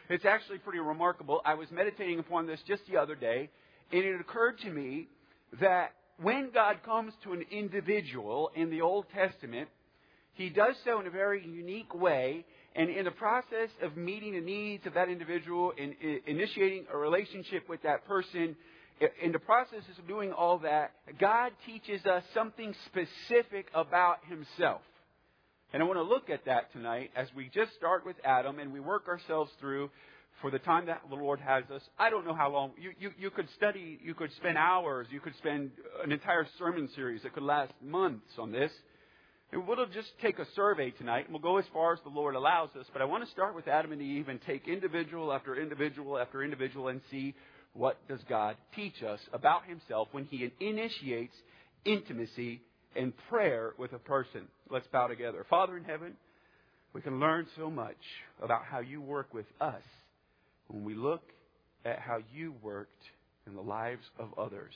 It's actually pretty remarkable. I was meditating upon this just the other day, and it occurred to me that when God comes to an individual in the Old Testament, He does so in a very unique way. And in the process of meeting the needs of that individual and initiating a relationship with that person, in the process of doing all that, God teaches us something specific about Himself. And I want to look at that tonight as we just start with Adam and we work ourselves through for the time that the Lord has us. I don't know how long. You could study, you could spend hours, you could spend an entire sermon series that could last months on this. And we'll just take a survey tonight, and we'll go as far as the Lord allows us. But I want to start with Adam and Eve and take individual after individual after individual and see what does God teach us about Himself when He initiates intimacy and prayer with a person. Let's bow together. Father in heaven, we can learn so much about how You work with us when we look at how You worked in the lives of others.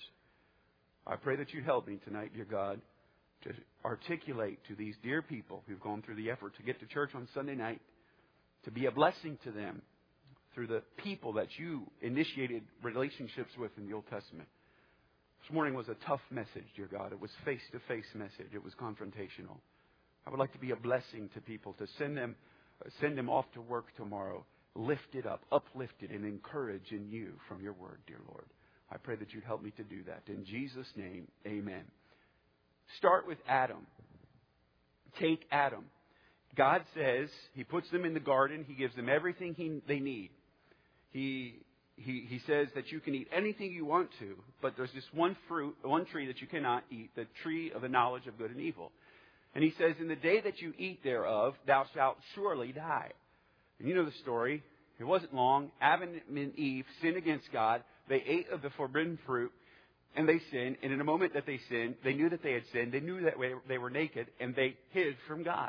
I pray that You help me tonight, dear God, to articulate to these dear people who've gone through the effort to get to church on Sunday night, to be a blessing to them through the people that You initiated relationships with in the Old Testament. This morning was a tough message, dear God. It was face-to-face message. It was confrontational. I would like to be a blessing to people, to send them off to work tomorrow, lifted up, uplifted, and encouraged in You from Your word, dear Lord. I pray that You'd help me to do that. In Jesus' name, amen. Start with Adam. Take Adam. God says He puts them in the garden. He gives them everything they need. He says that you can eat anything you want to, but there's this one tree that you cannot eat, the tree of the knowledge of good and evil. And He says, in the day that you eat thereof, thou shalt surely die. And you know the story. It wasn't long. Adam and Eve sinned against God. They ate of the forbidden fruit. And they sinned, and in a moment that they sinned, they knew that they had sinned. They knew that they were naked, and they hid from God.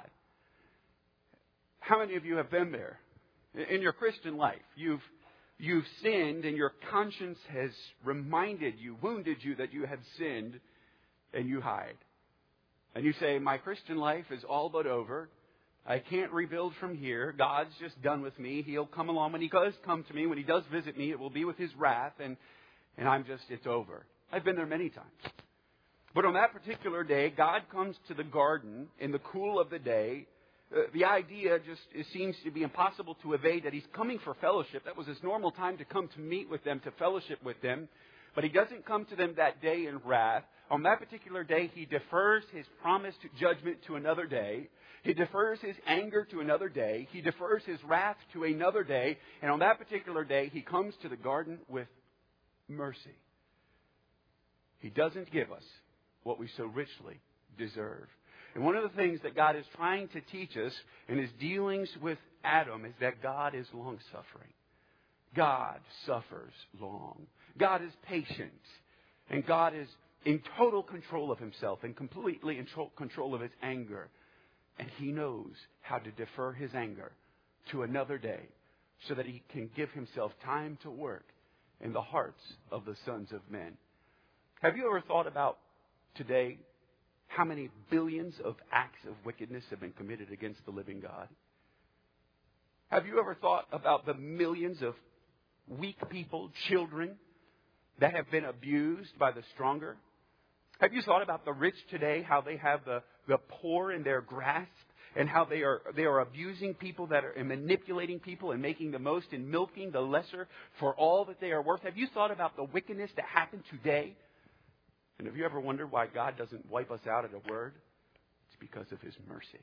How many of you have been there? In your Christian life, you've sinned, and your conscience has reminded you, wounded you that you have sinned, and you hide. And you say, my Christian life is all but over. I can't rebuild from here. God's just done with me. He'll come along. When He does come to me, when He does visit me, it will be with His wrath, and it's over. I've been there many times. But on that particular day, God comes to the garden in the cool of the day. The idea it seems to be impossible to evade that He's coming for fellowship. That was His normal time to come to meet with them, to fellowship with them. But He doesn't come to them that day in wrath. On that particular day, He defers His promised judgment to another day. He defers His anger to another day. He defers His wrath to another day. And on that particular day, He comes to the garden with mercy. He doesn't give us what we so richly deserve. And one of the things that God is trying to teach us in His dealings with Adam is that God is long-suffering. God suffers long. God is patient. And God is in total control of Himself and completely in control of His anger. And He knows how to defer His anger to another day so that He can give Himself time to work in the hearts of the sons of men. Have you ever thought about today how many billions of acts of wickedness have been committed against the living God? Have you ever thought about the millions of weak people, children, that have been abused by the stronger? Have you thought about the rich today, how they have the poor in their grasp, and how they are abusing people and manipulating people and making the most and milking the lesser for all that they are worth? Have you thought about the wickedness that happened today? And have you ever wondered why God doesn't wipe us out at a word? It's because of His mercy.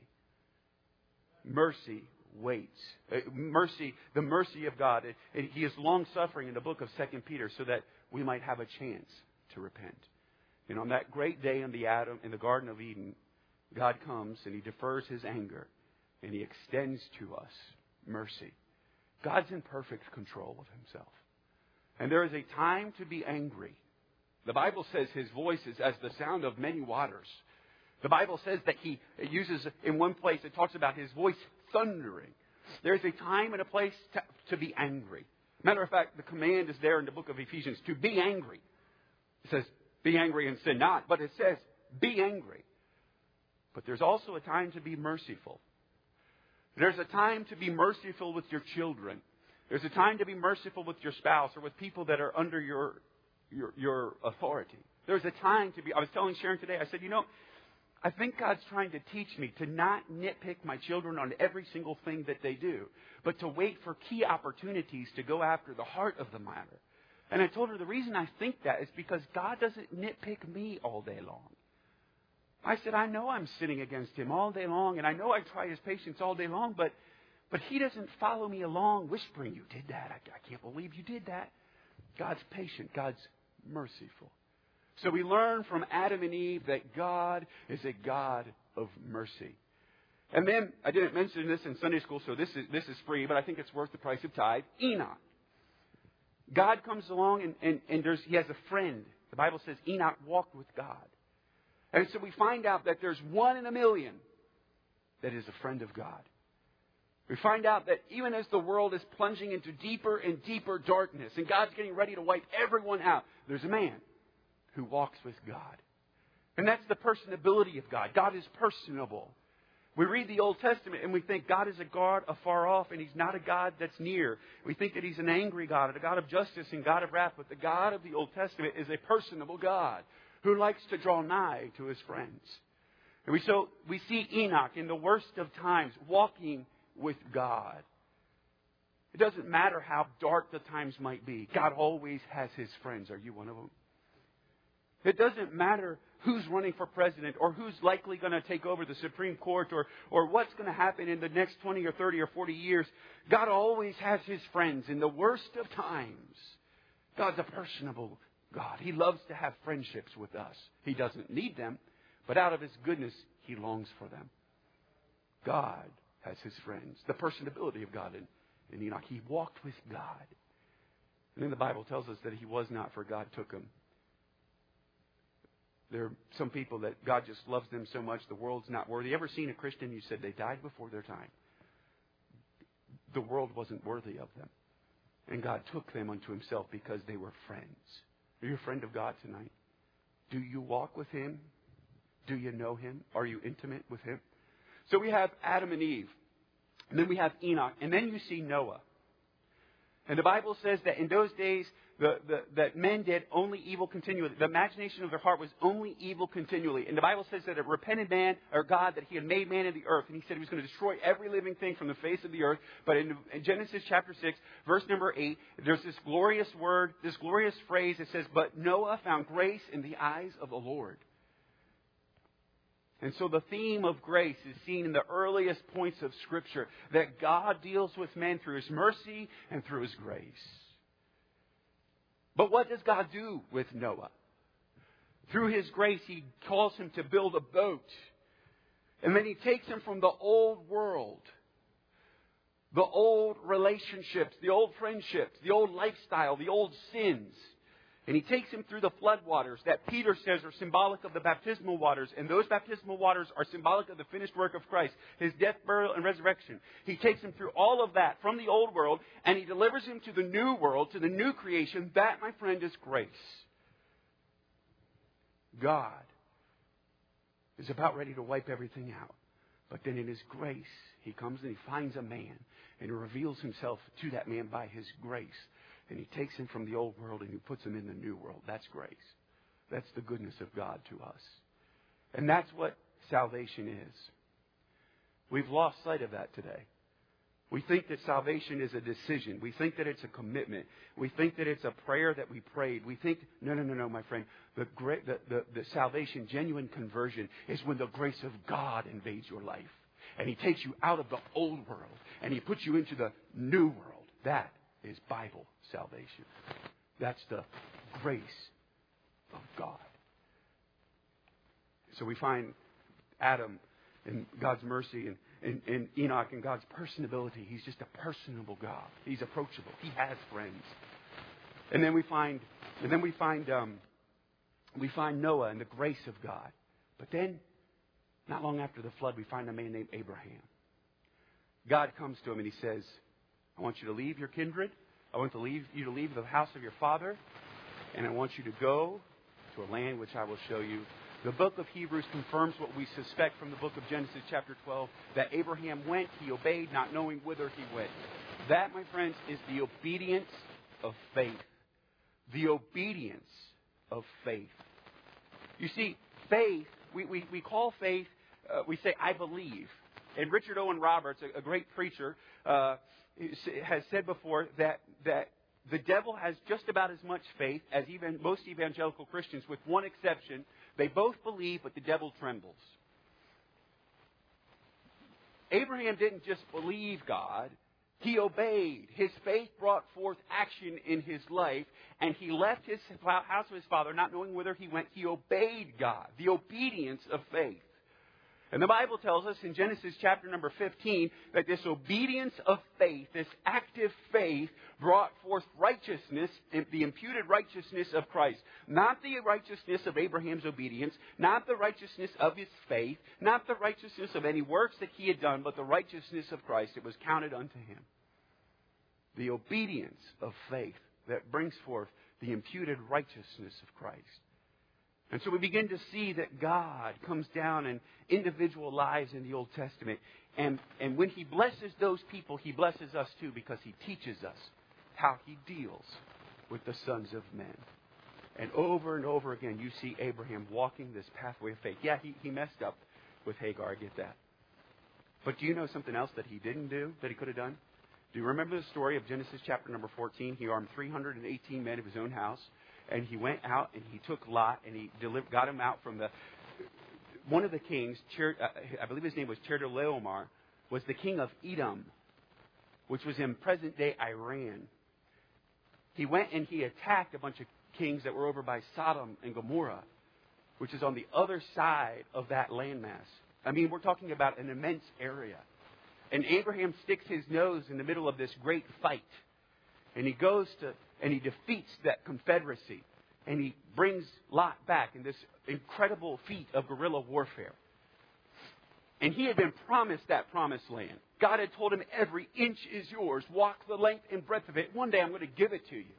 Mercy waits. The mercy of God. He is long-suffering in the book of 2 Peter so that we might have a chance to repent. And on that great day in the Garden of Eden, God comes and He defers His anger and He extends to us mercy. God's in perfect control of Himself. And there is a time to be angry. The Bible says His voice is as the sound of many waters. The Bible says that He uses, in one place, it talks about His voice thundering. There's a time and a place to be angry. Matter of fact, the command is there in the book of Ephesians to be angry. It says, be angry and sin not. But it says, be angry. But there's also a time to be merciful. There's a time to be merciful with your children. There's a time to be merciful with your spouse or with people that are under your authority. There's a time to be... I was telling Sharon today, I said, I think God's trying to teach me to not nitpick my children on every single thing that they do, but to wait for key opportunities to go after the heart of the matter. And I told her the reason I think that is because God doesn't nitpick me all day long. I said, I know I'm sinning against Him all day long, and I know I try His patience all day long, but He doesn't follow me along whispering, you did that. I can't believe you did that. God's patient. God's merciful. So we learn from Adam and Eve that God is a God of mercy. And then, I didn't mention this in Sunday school, so this is free, but I think it's worth the price of tithe. Enoch. God comes along and he has a friend. The Bible says Enoch walked with God. And so we find out that there's 1 in a million that is a friend of God. We find out that even as the world is plunging into deeper and deeper darkness, and God's getting ready to wipe everyone out, there's a man who walks with God. And that's the personability of God. God is personable. We read the Old Testament and we think God is a God afar off, and He's not a God that's near. We think that He's an angry God, a God of justice and God of wrath. But the God of the Old Testament is a personable God who likes to draw nigh to His friends. And we see Enoch in the worst of times walking with God. It doesn't matter how dark the times might be. God always has His friends. Are you one of them? It doesn't matter who's running for president or who's likely going to take over the Supreme Court or what's going to happen in the next 20 or 30 or 40 years. God always has His friends in the worst of times. God's a personable God. He loves to have friendships with us. He doesn't need them, but out of His goodness, He longs for them. God has His friends. The personability of God in Enoch. He walked with God. And then the Bible tells us that he was not, for God took him. There are some people that God just loves them so much, the world's not worthy. You ever seen a Christian who said they died before their time? The world wasn't worthy of them. And God took them unto Himself because they were friends. Are you a friend of God tonight? Do you walk with Him? Do you know Him? Are you intimate with Him? So we have Adam and Eve. And then we have Enoch. And then you see Noah. And the Bible says that in those days, that men did only evil continually. The imagination of their heart was only evil continually. And the Bible says that a repentant man, or God, that He had made man in the earth. And He said He was going to destroy every living thing from the face of the earth. But in Genesis chapter 6, verse number 8, there's this glorious word, this glorious phrase that says, but Noah found grace in the eyes of the Lord. And so the theme of grace is seen in the earliest points of Scripture, that God deals with men through His mercy and through His grace. But what does God do with Noah? Through His grace, He calls him to build a boat. And then He takes him from the old world, the old relationships, the old friendships, the old lifestyle, the old sins. And He takes him through the flood waters that Peter says are symbolic of the baptismal waters. And those baptismal waters are symbolic of the finished work of Christ, His death, burial, and resurrection. He takes him through all of that from the old world, and He delivers him to the new world, to the new creation. That, my friend, is grace. God is about ready to wipe everything out. But then in His grace, He comes and He finds a man, and He reveals Himself to that man by His grace. And He takes him from the old world and He puts him in the new world. That's grace. That's the goodness of God to us. And that's what salvation is. We've lost sight of that today. We think that salvation is a decision. We think that it's a commitment. We think that it's a prayer that we prayed. We think, no, my friend. The salvation, genuine conversion, is when the grace of God invades your life. And He takes you out of the old world and He puts you into the new world. That is Bible salvation. That's the grace of God. So we find Adam and God's mercy and Enoch and God's personability. He's just a personable God. He's approachable. He has friends. And then we find Noah and the grace of God. But then, not long after the flood, we find a man named Abraham. God comes to him and He says, I want you to leave your kindred. I want you to leave the house of your father. And I want you to go to a land which I will show you. The book of Hebrews confirms what we suspect from the book of Genesis chapter 12, that Abraham went, he obeyed, not knowing whither he went. That, my friends, is the obedience of faith. The obedience of faith. You see, faith, we call faith, we say, I believe. And Richard Owen Roberts, a great preacher, has said before that the devil has just about as much faith as even most evangelical Christians, with one exception. They both believe, but the devil trembles. Abraham didn't just believe God. He obeyed. His faith brought forth action in his life, and he left his house of his father, not knowing whither he went. He obeyed God, the obedience of faith. And the Bible tells us in Genesis chapter number 15 that this obedience of faith, this active faith, brought forth righteousness, the imputed righteousness of Christ. Not the righteousness of Abraham's obedience, not the righteousness of his faith, not the righteousness of any works that he had done, but the righteousness of Christ. It was counted unto him. The obedience of faith that brings forth the imputed righteousness of Christ. And so we begin to see that God comes down in individual lives in the Old Testament. And when He blesses those people, He blesses us too, because He teaches us how He deals with the sons of men. And over again, you see Abraham walking this pathway of faith. Yeah, he messed up with Hagar, I get that. But do you know something else that he didn't do, that he could have done? Do you remember the story of Genesis chapter number 14? He armed 318 men of his own house. And he went out and he took Lot and he got him out from one of the kings, I believe his name was Chedorlaomer, was the king of Edom, which was in present-day Iran. He went and he attacked a bunch of kings that were over by Sodom and Gomorrah, which is on the other side of that landmass. I mean, we're talking about an immense area. And Abraham sticks his nose in the middle of this great fight. And he goes and he defeats that confederacy. And he brings Lot back in this incredible feat of guerrilla warfare. And he had been promised that promised land. God had told him, every inch is yours. Walk the length and breadth of it. One day I'm going to give it to you.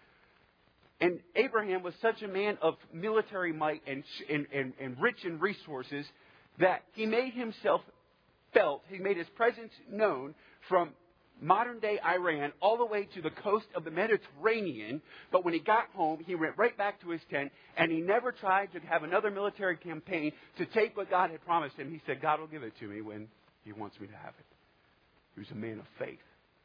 And Abraham was such a man of military might and rich in resources that he made himself felt. He made his presence known from modern-day Iran all the way to the coast of the Mediterranean. But when he got home, he went right back to his tent, and he never tried to have another military campaign to take what God had promised him. He said, God will give it to me when He wants me to have it. He was a man of faith.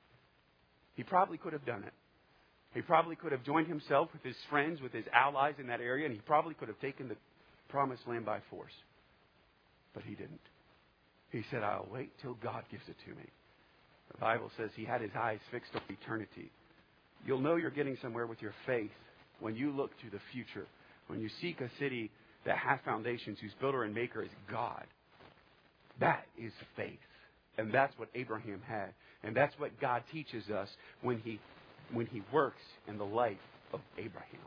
He probably could have done it. He probably could have joined himself with his friends, with his allies in that area, and he probably could have taken the promised land by force. But he didn't. He said, I'll wait till God gives it to me. The Bible says he had his eyes fixed on eternity. You'll know you're getting somewhere with your faith when you look to the future. When you seek a city that has foundations, whose builder and maker is God. That is faith. And that's what Abraham had. And that's what God teaches us when he works in the life of Abraham.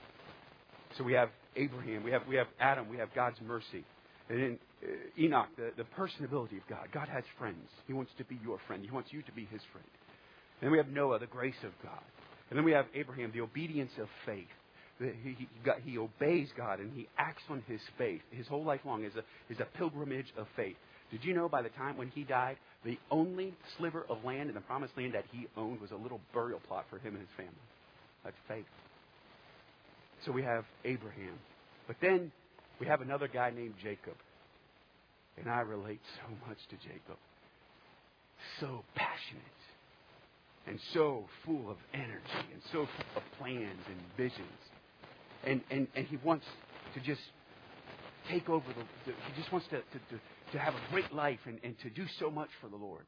So we have Abraham, we have Adam, we have God's mercy. And in Enoch, the personability of God. God has friends. He wants to be your friend. He wants you to be His friend. And then we have Noah, the grace of God. And then we have Abraham, the obedience of faith. He obeys God and he acts on his faith. His whole life long is a pilgrimage of faith. Did you know by the time when he died, the only sliver of land in the promised land that he owned was a little burial plot for him and his family? That's faith. So we have Abraham. But then we have another guy named Jacob. And I relate so much to Jacob. So passionate. And so full of energy. And so full of plans and visions. And he wants to just take over he just wants to have a great life and to do so much for the Lord.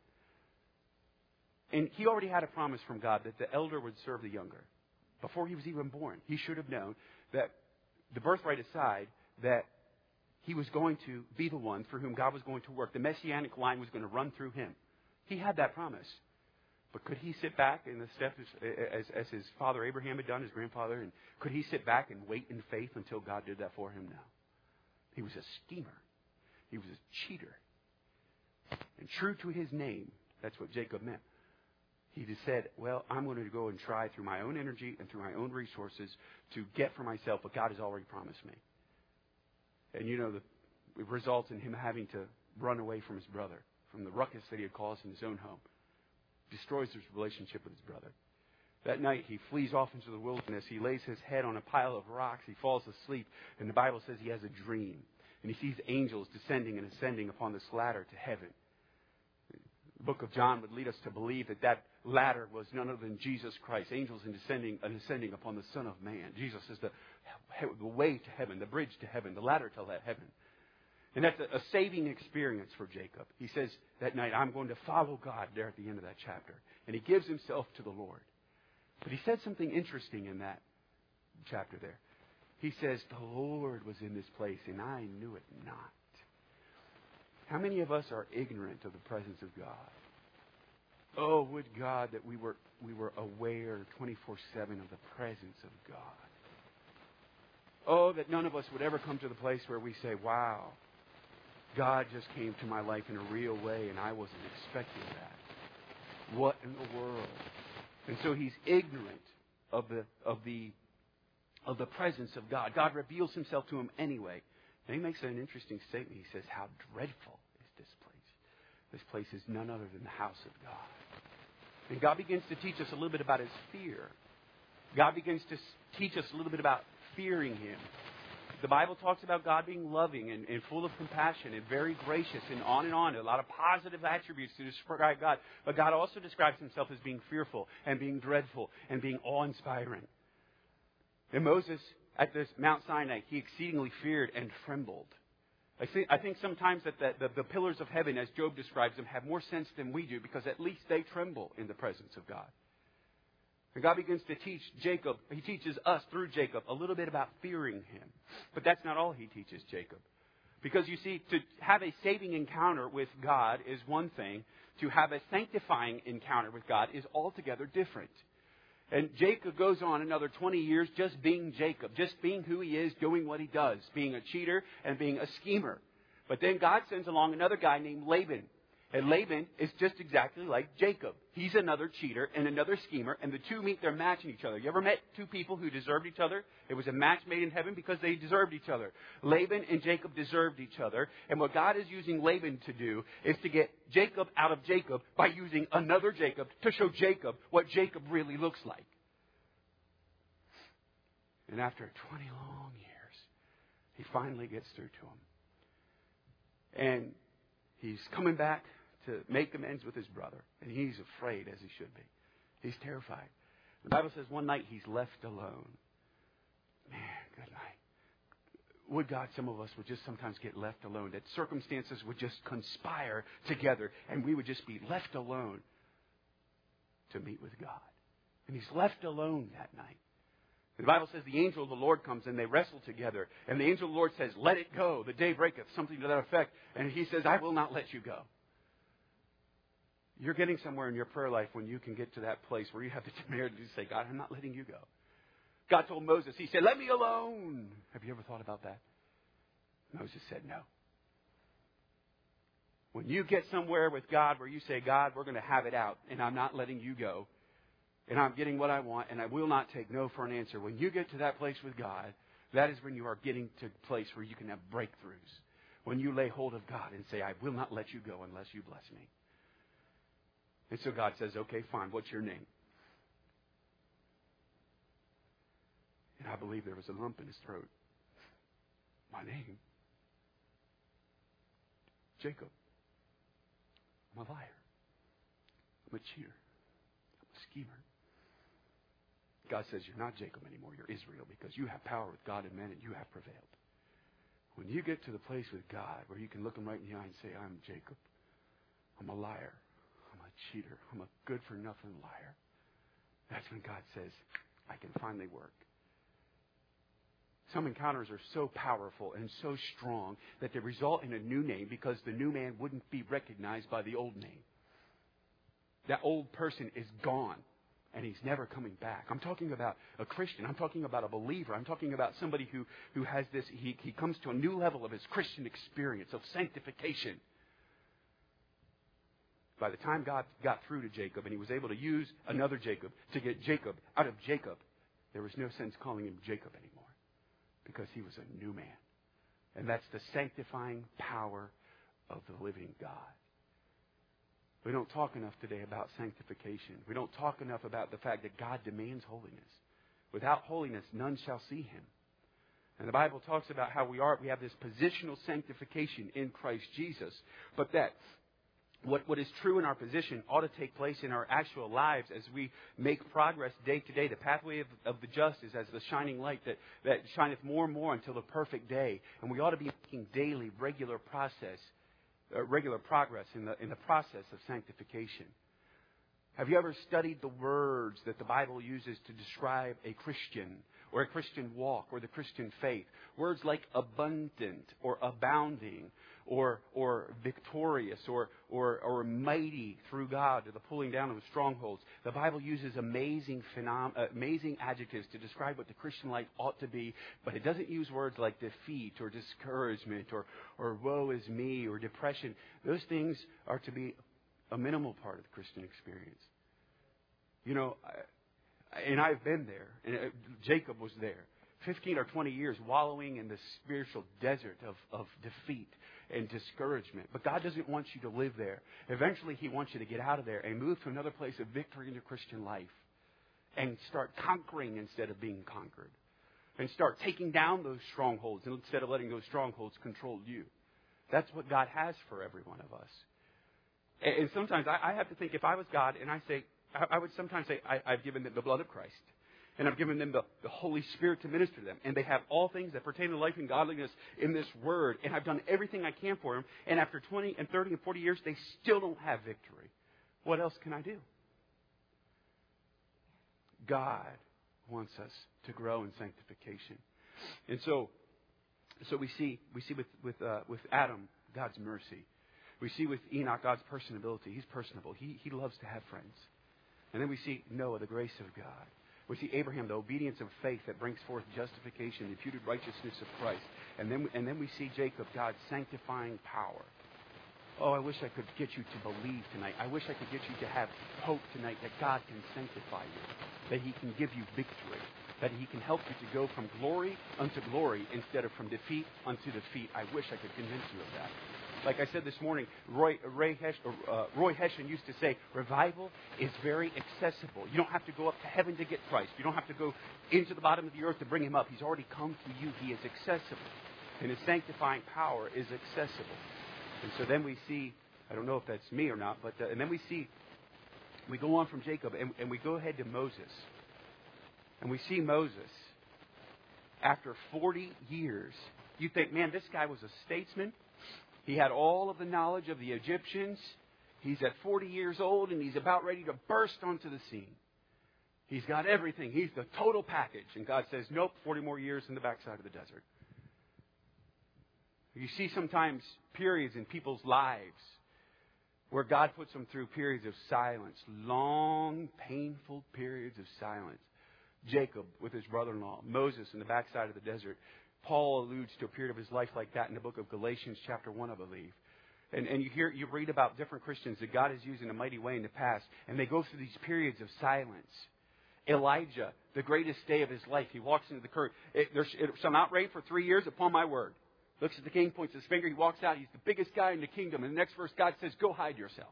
And he already had a promise from God that the elder would serve the younger. Before he was even born, he should have known that, the birthright aside, that he was going to be the one for whom God was going to work. The messianic line was going to run through him. He had that promise. But could he sit back in the steps as his father Abraham had done, his grandfather? And could he sit back and wait in faith until God did that for him? No. He was a schemer. He was a cheater. And true to his name, that's what Jacob meant. He just said, well, I'm going to go and try through my own energy and through my own resources to get for myself what God has already promised me. And you know, it results in him having to run away from his brother, from the ruckus that he had caused in his own home. destroys his relationship with his brother. That night, he flees off into the wilderness. He lays his head on a pile of rocks. He falls asleep. And the Bible says he has a dream. And he sees angels descending and ascending upon this ladder to heaven. The book of John would lead us to believe that that ladder was none other than Jesus Christ. Angels ascending upon the Son of Man. Jesus is the way to heaven, the bridge to heaven, the ladder to heaven. And that's a saving experience for Jacob. He says that night, I'm going to follow God there at the end of that chapter. And he gives himself to the Lord. But he said something interesting in that chapter there. He says, the Lord was in this place and I knew it not. How many of us are ignorant of the presence of God? Oh, would God that we were aware 24/7 of the presence of God. Oh, that none of us would ever come to the place where we say, wow, God just came to my life in a real way and I wasn't expecting that. What in the world? And so he's ignorant of the presence of God. God reveals himself to him anyway. And he makes an interesting statement. He says, how dreadful is this place? This place is none other than the house of God. And God begins to teach us a little bit about his fear. God begins to teach us a little bit about fearing him. The Bible talks about God being loving and full of compassion and very gracious and on. A lot of positive attributes to describe God. But God also describes himself as being fearful and being dreadful and being awe-inspiring. And Moses, at this Mount Sinai, he exceedingly feared and trembled. I think sometimes that the pillars of heaven, as Job describes them, have more sense than we do because at least they tremble in the presence of God. And God begins to teach Jacob, he teaches us through Jacob a little bit about fearing him. But that's not all he teaches Jacob. Because you see, to have a saving encounter with God is one thing. To have a sanctifying encounter with God is altogether different. And Jacob goes on another 20 years just being Jacob, just being who he is, doing what he does, being a cheater and being a schemer. But then God sends along another guy named Laban. And Laban is just exactly like Jacob. He's another cheater and another schemer, and the two meet, they're matching each other. You ever met two people who deserved each other? It was a match made in heaven because they deserved each other. Laban and Jacob deserved each other, and what God is using Laban to do is to get Jacob out of Jacob by using another Jacob to show Jacob what Jacob really looks like. And after 20 long years, he finally gets through to him. And he's coming back to make amends with his brother. And he's afraid, as he should be. He's terrified. The Bible says one night he's left alone. Man, good night. Would God some of us would just sometimes get left alone. That circumstances would just conspire together. And we would just be left alone to meet with God. And he's left alone that night. The Bible says the angel of the Lord comes and they wrestle together. And the angel of the Lord says, let it go. The day breaketh. Something to that effect. And he says, I will not let you go. You're getting somewhere in your prayer life when you can get to that place where you have the temerity to say, God, I'm not letting you go. God told Moses, he said, let me alone. Have you ever thought about that? Moses said no. When you get somewhere with God where you say, God, we're going to have it out and I'm not letting you go. And I'm getting what I want, and I will not take no for an answer. When you get to that place with God, that is when you are getting to a place where you can have breakthroughs. When you lay hold of God and say, I will not let you go unless you bless me. And so God says, okay, fine, what's your name? And I believe there was a lump in his throat. My name? Jacob. I'm a liar. I'm a cheater. I'm a schemer. God says, you're not Jacob anymore, you're Israel, because you have power with God and men and you have prevailed. When you get to the place with God where you can look him right in the eye and say, I'm Jacob. I'm a liar. I'm a cheater. I'm a good-for-nothing liar. That's when God says, I can finally work. Some encounters are so powerful and so strong that they result in a new name because the new man wouldn't be recognized by the old name. That old person is gone. And he's never coming back. I'm talking about a Christian. I'm talking about a believer. I'm talking about somebody who has this, he comes to a new level of his Christian experience, of sanctification. By the time God got through to Jacob and he was able to use another Jacob to get Jacob out of Jacob, there was no sense calling him Jacob anymore because he was a new man. And that's the sanctifying power of the living God. We don't talk enough today about sanctification. We don't talk enough about the fact that God demands holiness. Without holiness, none shall see Him. And the Bible talks about how we have this positional sanctification in Christ Jesus, but that what is true in our position ought to take place in our actual lives as we make progress day to day. The pathway of the just is as the shining light that shineth more and more until the perfect day. And we ought to be making daily, regular progress in the process of sanctification. Have you ever studied the words that the Bible uses to describe a Christian or a Christian walk or the Christian faith? Words like abundant or abounding or victorious or mighty through God to the pulling down of strongholds. The Bible uses amazing adjectives to describe what the Christian life ought to be, but it doesn't use words like defeat or discouragement or woe is me or depression. Those things are to be a minimal part of the Christian experience. You know, and I've been there, and Jacob was there. 15 or 20 years wallowing in the spiritual desert of defeat and discouragement. But God doesn't want you to live there. Eventually, He wants you to get out of there and move to another place of victory in your Christian life and start conquering instead of being conquered. And start taking down those strongholds instead of letting those strongholds control you. That's what God has for every one of us. And sometimes I have to think, if I was God, and I would sometimes say, I've given them the blood of Christ. And I've given them the Holy Spirit to minister to them. And they have all things that pertain to life and godliness in this Word. And I've done everything I can for them. And after 20 and 30 and 40 years, they still don't have victory. What else can I do? God wants us to grow in sanctification. And so we see with Adam, God's mercy. We see with Enoch, God's personability. He's personable. He loves to have friends. And then we see Noah, the grace of God. We see Abraham, the obedience of faith that brings forth justification, the imputed righteousness of Christ. And then we see Jacob, God's sanctifying power. Oh, I wish I could get you to believe tonight. I wish I could get you to have hope tonight that God can sanctify you, that He can give you victory, that He can help you to go from glory unto glory instead of from defeat unto defeat. I wish I could convince you of that. Like I said this morning, Roy Hession used to say, revival is very accessible. You don't have to go up to heaven to get Christ. You don't have to go into the bottom of the earth to bring Him up. He's already come to you. He is accessible. And His sanctifying power is accessible. And so then we see, I don't know if that's me or not, but and then we go on from Jacob and we go ahead to Moses. And we see Moses, after 40 years, you think, man, this guy was a statesman. He had all of the knowledge of the Egyptians. He's at 40 years old and he's about ready to burst onto the scene. He's got everything. He's the total package. And God says, nope, 40 more years in the backside of the desert. You see sometimes periods in people's lives where God puts them through periods of silence, long, painful periods of silence. Jacob with his brother-in-law, Moses in the backside of the desert. Paul alludes to a period of his life like that in the book of Galatians chapter 1, I believe. And you read about different Christians that God has used in a mighty way in the past, and they go through these periods of silence. Elijah, the greatest day of his life, he walks into the curtain. It shall not rain for 3 years, upon my word. Looks at the king, points his finger, he walks out, he's the biggest guy in the kingdom. And the next verse, God says, go hide yourself.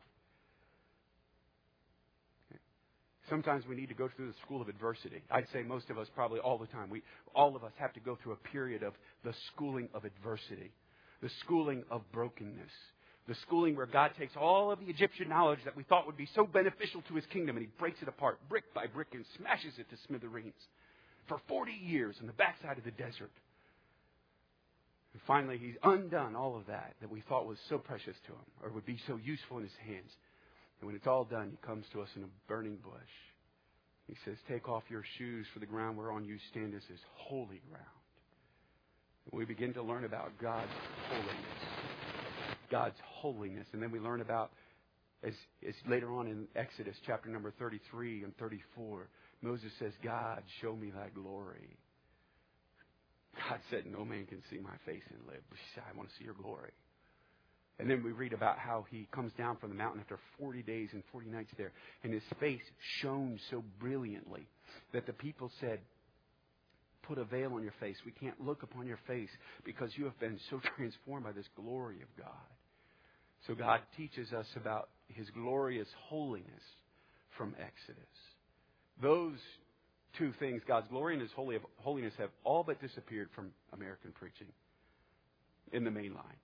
Sometimes we need to go through the school of adversity. I'd say most of us probably all the time. All of us have to go through a period of the schooling of adversity, the schooling of brokenness, the schooling where God takes all of the Egyptian knowledge that we thought would be so beneficial to His kingdom and He breaks it apart brick by brick and smashes it to smithereens for 40 years on the backside of the desert. And finally, He's undone all of that we thought was so precious to Him or would be so useful in His hands. And when it's all done, He comes to us in a burning bush. He says, take off your shoes, for the ground whereon you stand is holy ground. And we begin to learn about God's holiness. God's holiness. And then we learn about, as later on in Exodus chapter number 33 and 34, Moses says, God, show me thy glory. God said, no man can see my face and live. I want to see your glory. And then we read about how He comes down from the mountain after 40 days and 40 nights there. And His face shone so brilliantly that the people said, put a veil on your face. We can't look upon your face because you have been so transformed by this glory of God. So God teaches us about His glorious holiness from Exodus. Those two things, God's glory and His holiness, have all but disappeared from American preaching in the main line.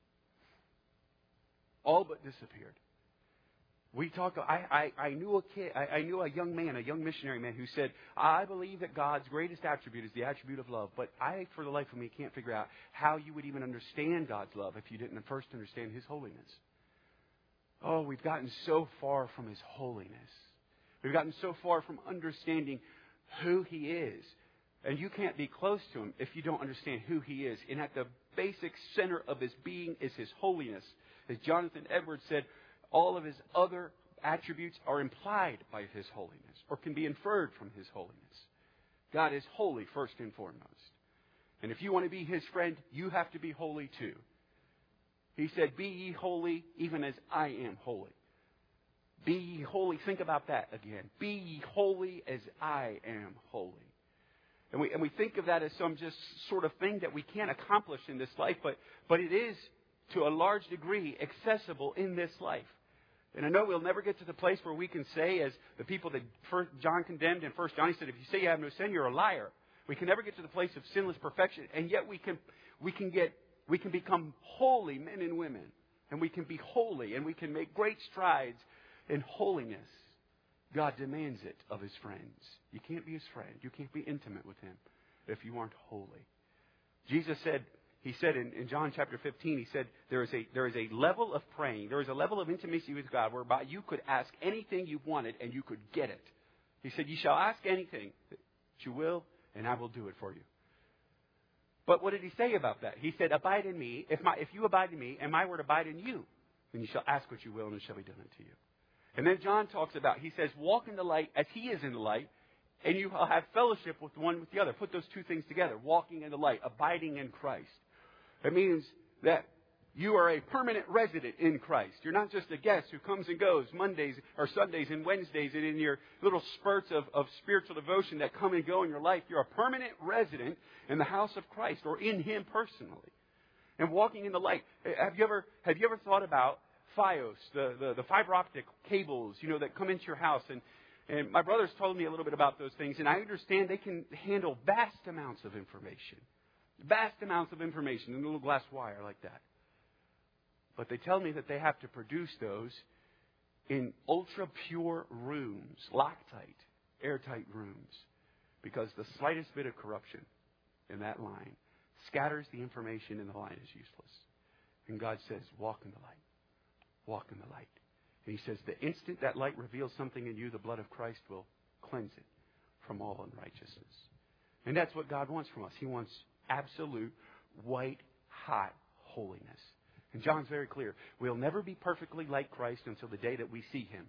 All but disappeared. We talk. I knew a kid. I knew a young man, a young missionary man, who said, "I believe that God's greatest attribute is the attribute of love, but I, for the life of me, can't figure out how you would even understand God's love if you didn't first understand His holiness." Oh, we've gotten so far from His holiness. We've gotten so far from understanding who He is. And you can't be close to Him if you don't understand who He is. And at the basic center of His being is His holiness. As Jonathan Edwards said, all of His other attributes are implied by His holiness, or can be inferred from His holiness. God is holy first and foremost. And if you want to be His friend, you have to be holy too. He said, "Be ye holy, even as I am holy." Be ye holy. Think about that again. Be ye holy as I am holy. And we think of that as some just sort of thing that we can't accomplish in this life, but it is, to a large degree, accessible in this life. And I know we'll never get to the place where we can say, as the people that John condemned in 1 John, he said, if you say you have no sin, you're a liar. We can never get to the place of sinless perfection, and yet we can become holy men and women. And we can be holy, and we can make great strides in holiness. God demands it of His friends. You can't be His friend. You can't be intimate with Him if you aren't holy. Jesus said, He said in John chapter 15, He said, there is a level of praying, there is a level of intimacy with God whereby you could ask anything you wanted and you could get it. He said, "You shall ask anything that you will, and I will do it for you." But what did He say about that? He said, "Abide in me. If you abide in me, and my word abide in you, then you shall ask what you will, and it shall be done unto you." And then John talks about, he says, "Walk in the light as He is in the light, and you will have fellowship with one with the other." Put those two things together. Walking in the light, abiding in Christ. It means that you are a permanent resident in Christ. You're not just a guest who comes and goes Mondays or Sundays and Wednesdays and in your little spurts of spiritual devotion that come and go in your life. You're a permanent resident in the house of Christ, or in Him personally. And walking in the light. Have you ever thought about Fios, the fiber optic cables, that come into your house? And my brother's told me a little bit about those things, and I understand they can handle vast amounts of information. Vast amounts of information in a little glass wire like that. But they tell me that they have to produce those in ultra-pure rooms, Loctite, airtight rooms, because the slightest bit of corruption in that line scatters the information, and the line is useless. And God says, "Walk in the light. Walk in the light." And He says, the instant that light reveals something in you, the blood of Christ will cleanse it from all unrighteousness. And that's what God wants from us. He wants absolute, white, hot holiness. And John's very clear. We'll never be perfectly like Christ until the day that we see Him.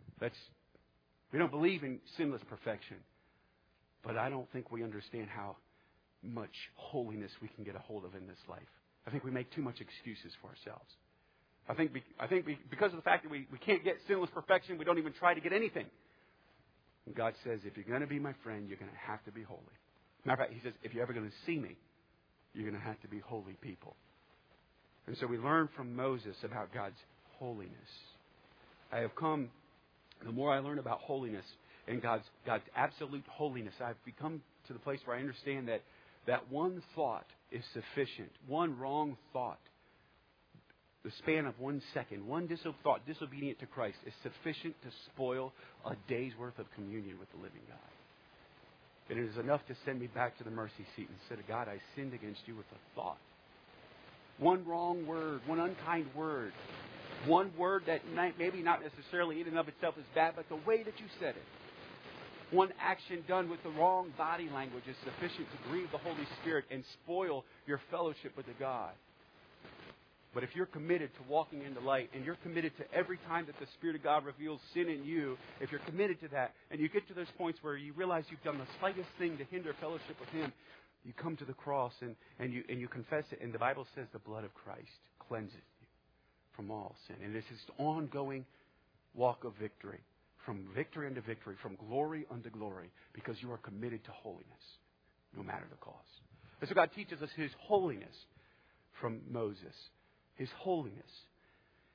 We don't believe in sinless perfection. But I don't think we understand how much holiness we can get a hold of in this life. I think we make too much excuses for ourselves. I think because of the fact that we can't get sinless perfection, we don't even try to get anything. And God says, if you're going to be my friend, you're going to have to be holy. Matter of fact, He says, if you're ever going to see me, you're going to have to be holy people. And so we learn from Moses about God's holiness. I have come, the more I learn about holiness and God's absolute holiness, I've become to the place where I understand that one thought is sufficient. One wrong thought, the span of 1 second, one thought disobedient to Christ, is sufficient to spoil a day's worth of communion with the living God. And it is enough to send me back to the mercy seat and say, "God, I sinned against you with a thought." One wrong word, one unkind word, one word that maybe not necessarily in and of itself is bad, but the way that you said it. One action done with the wrong body language is sufficient to grieve the Holy Spirit and spoil your fellowship with the God. But if you're committed to walking in the light, and you're committed to every time that the Spirit of God reveals sin in you, if you're committed to that, and you get to those points where you realize you've done the slightest thing to hinder fellowship with Him, you come to the cross and you confess it. And the Bible says the blood of Christ cleanses you from all sin. And it's this ongoing walk of victory, from victory unto victory, from glory unto glory, because you are committed to holiness, no matter the cost. And so God teaches us His holiness from Moses. His holiness.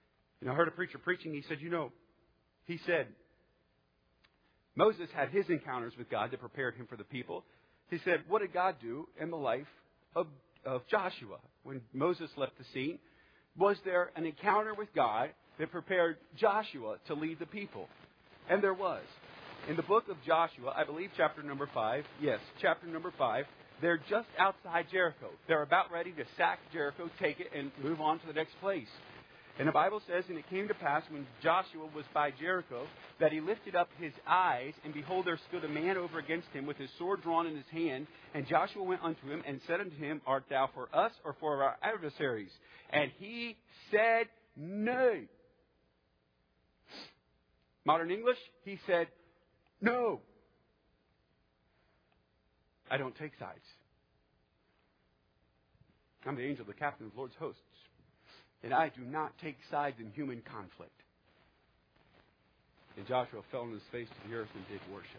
And I heard a preacher preaching. He said, Moses had his encounters with God that prepared him for the people. He said, what did God do in the life of Joshua? When Moses left the scene, was there an encounter with God that prepared Joshua to lead the people? And there was. In the book of Joshua, I believe chapter number 5, they're just outside Jericho. They're about ready to sack Jericho, take it, and move on to the next place. And the Bible says, and it came to pass when Joshua was by Jericho, that he lifted up his eyes, and behold, there stood a man over against him with his sword drawn in his hand. And Joshua went unto him and said unto him, art thou for us or for our adversaries? And he said, nay. Modern English, he said, no. I don't take sides. I'm the angel of the captain of the Lord's hosts. And I do not take sides in human conflict. And Joshua fell on his face to the earth and did worship.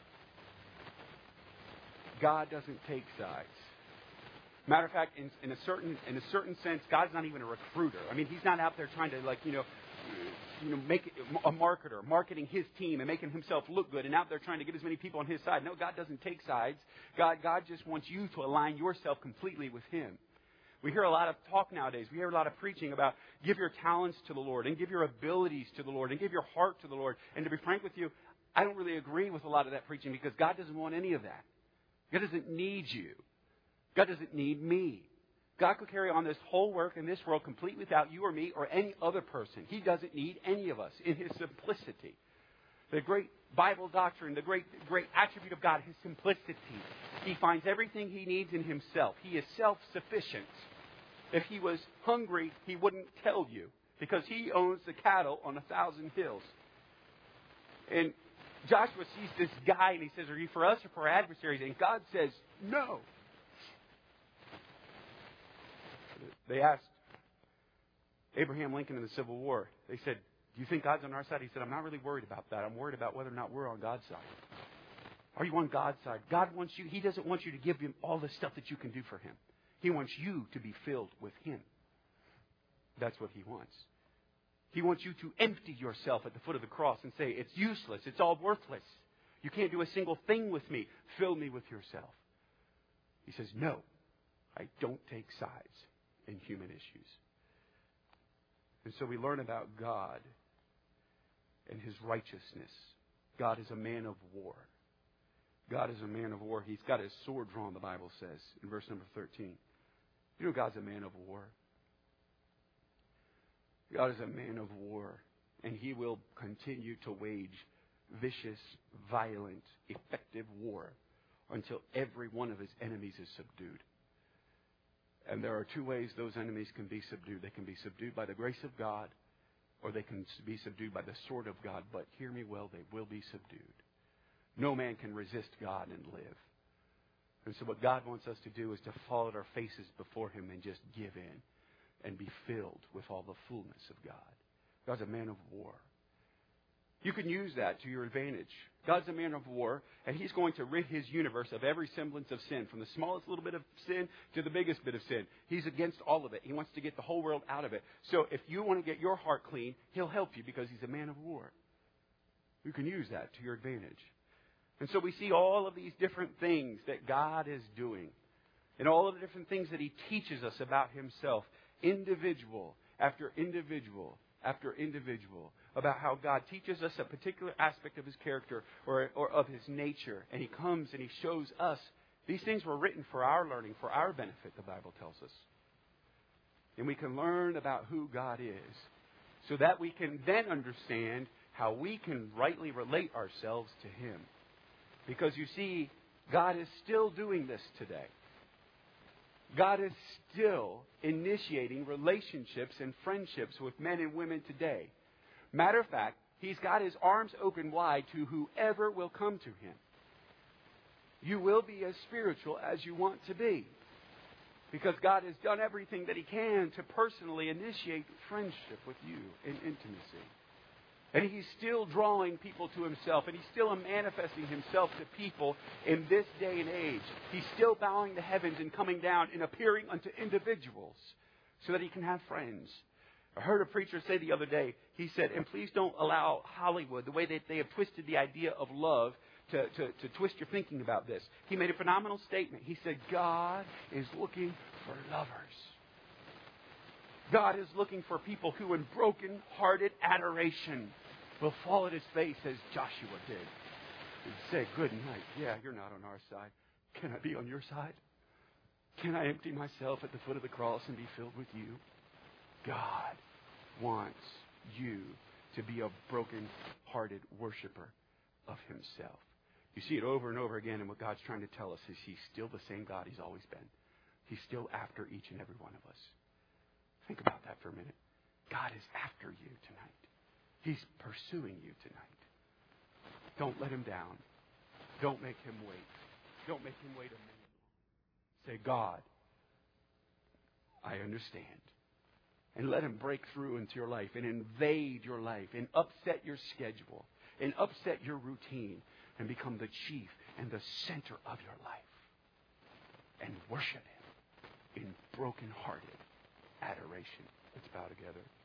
God doesn't take sides. Matter of fact, in a certain sense, God's not even a recruiter. I mean, He's not out there trying to make a marketer, marketing His team and making Himself look good, and out there trying to get as many people on His side. No, God doesn't take sides. God just wants you to align yourself completely with Him. We hear a lot of talk nowadays. We hear a lot of preaching about give your talents to the Lord and give your abilities to the Lord and give your heart to the Lord. And to be frank with you, I don't really agree with a lot of that preaching because God doesn't want any of that. God doesn't need you. God doesn't need me. God could carry on this whole work in this world completely without you or me or any other person. He doesn't need any of us in His simplicity. The great Bible doctrine, the great attribute of God, His simplicity. He finds everything He needs in Himself. He is self-sufficient. If He was hungry, He wouldn't tell you because He owns the cattle on 1,000 hills. And Joshua sees this guy and he says, are you for us or for our adversaries? And God says, no. They asked Abraham Lincoln in the Civil War, they said, do you think God's on our side? He said, I'm not really worried about that. I'm worried about whether or not we're on God's side. Are you on God's side? God wants you. He doesn't want you to give Him all the stuff that you can do for Him. He wants you to be filled with Him. That's what He wants. He wants you to empty yourself at the foot of the cross and say, it's useless. It's all worthless. You can't do a single thing with me. Fill me with yourself. He says, no, I don't take sides in human issues. And so we learn about God and His righteousness. God is a man of war. God is a man of war. He's got His sword drawn, the Bible says, in verse number 13. You know God's a man of war. God is a man of war. And He will continue to wage vicious, violent, effective war until every one of His enemies is subdued. And there are two ways those enemies can be subdued. They can be subdued by the grace of God, or they can be subdued by the sword of God. But hear me well, they will be subdued. No man can resist God and live. And so what God wants us to do is to fall at our faces before Him and just give in and be filled with all the fullness of God. God's a man of war. You can use that to your advantage. God's a man of war, and He's going to rid His universe of every semblance of sin, from the smallest little bit of sin to the biggest bit of sin. He's against all of it. He wants to get the whole world out of it. So if you want to get your heart clean, He'll help you because He's a man of war. You can use that to your advantage. And so we see all of these different things that God is doing, and all of the different things that He teaches us about Himself, individual after individual after individual, about how God teaches us a particular aspect of His character or of His nature. And He comes and He shows us these things were written for our learning, for our benefit, the Bible tells us. And we can learn about who God is so that we can then understand how we can rightly relate ourselves to Him. Because you see, God is still doing this today. God is still initiating relationships and friendships with men and women today. Matter of fact, He's got His arms open wide to whoever will come to Him. You will be as spiritual as you want to be, because God has done everything that He can to personally initiate friendship with you in intimacy. And He's still drawing people to Himself, and He's still manifesting Himself to people in this day and age. He's still bowing the heavens and coming down and appearing unto individuals so that He can have friends. I heard a preacher say the other day, he said, and please don't allow Hollywood, the way that they have twisted the idea of love, to twist your thinking about this. He made a phenomenal statement. He said, God is looking for lovers. God is looking for people who in broken-hearted adoration will fall at His face as Joshua did. And say, good night. Yeah, you're not on our side. Can I be on your side? Can I empty myself at the foot of the cross and be filled with you? God wants you to be a broken-hearted worshiper of Himself. You see it over and over again, and what God's trying to tell us is He's still the same God He's always been. He's still after each and every one of us. Think about that for a minute. God is after you tonight. He's pursuing you tonight. Don't let Him down. Don't make Him wait. Don't make Him wait a minute. Say, God, I understand. And let Him break through into your life and invade your life and upset your schedule and upset your routine and become the chief and the center of your life. And worship Him in broken-hearted adoration. Let's bow together.